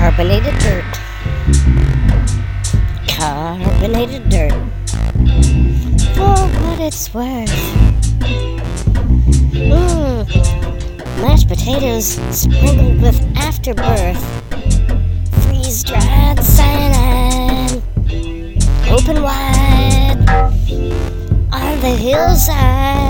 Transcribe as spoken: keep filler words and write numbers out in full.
Carbonated dirt. Carbonated dirt. For what it's worth. Mmm. Mashed potatoes sprinkled with afterbirth. Freeze-dried cyanide. Open wide on the hillside.